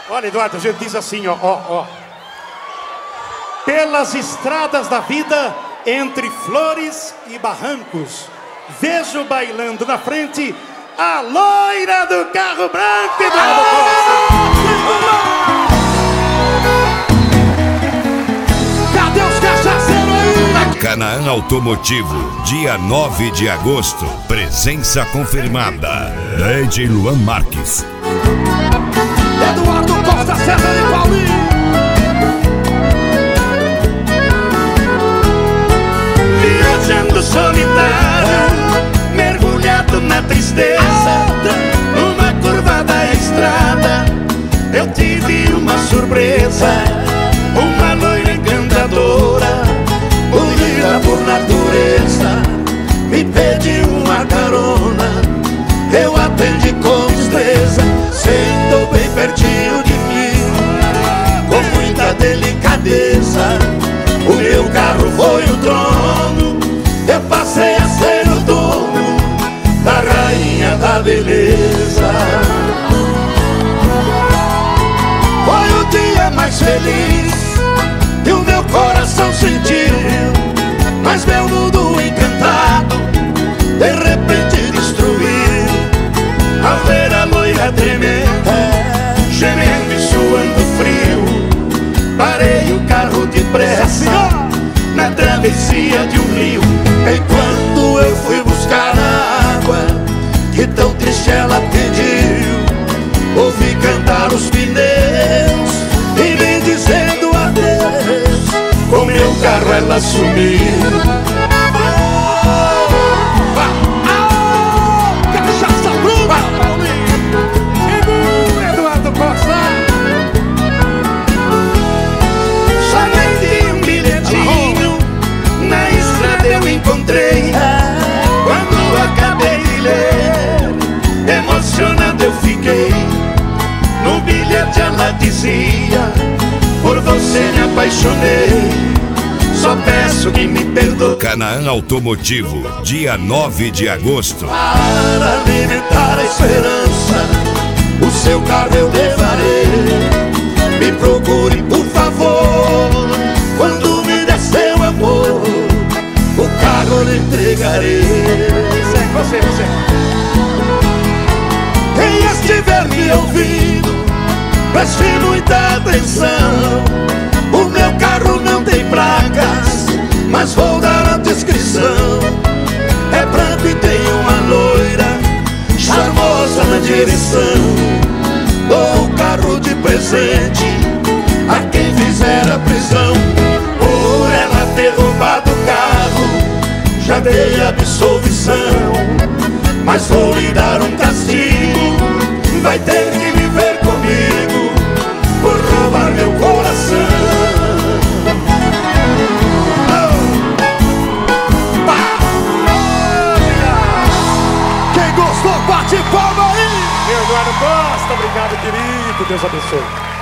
Olha, Eduardo, a gente diz assim, ó. Pelas estradas da vida, entre flores e barrancos, vejo bailando na frente a loira do carro branco, Eduardo Costa. Cadê os cachaceiros aí? Canaã Automotivo, dia 9 de agosto. Presença confirmada. Lady Luan Marques. Eduardo Costa, César e Paulinho. Viajando solitário, mergulhado na tristeza, numa curva da estrada, eu tive uma surpresa. Uma loira encantadora, bonita por natureza, me pediu uma carona. Eu atendi com destreza, sentou bem pertinho de mim, com muita delicadeza. O meu carro foi o trono, eu passei a ser o dono da rainha da beleza. Foi o dia mais feliz que o meu coração sentiu, mas meu mundo encantado de repente destruiu. Ao ver a loira tremenda, gemendo e suando frio, parei o carro depressa na travessia de um rio. Enquanto eu fui buscar a água que tão triste ela pediu, ouvi cantar os pneus e me dizendo adeus. Com meu carro ela sumiu. Encontrei, quando acabei de ler, emocionado eu fiquei. No bilhete ela dizia: por você me apaixonei, só peço que me perdoe. Canaã Automotivo, dia 9 de agosto. Para alimentar a esperança, o seu carro eu levarei. Me procure, por favor, quando me der seu amor, o carro lhe entregarei. Você. Quem estiver me ouvindo, preste muita atenção. O meu carro não tem placas, mas vou dar a descrição. É branco e tem uma loira charmosa na direção. Dou o carro de presente a quem fizer a prisão. Por ela ter roubado o carro, já dei absolvição, mas vou lhe dar um castigo. Vai ter que viver comigo por roubar meu coração. Quem gostou, bate palma aí. Eduardo Costa, obrigado, querido. Deus abençoe.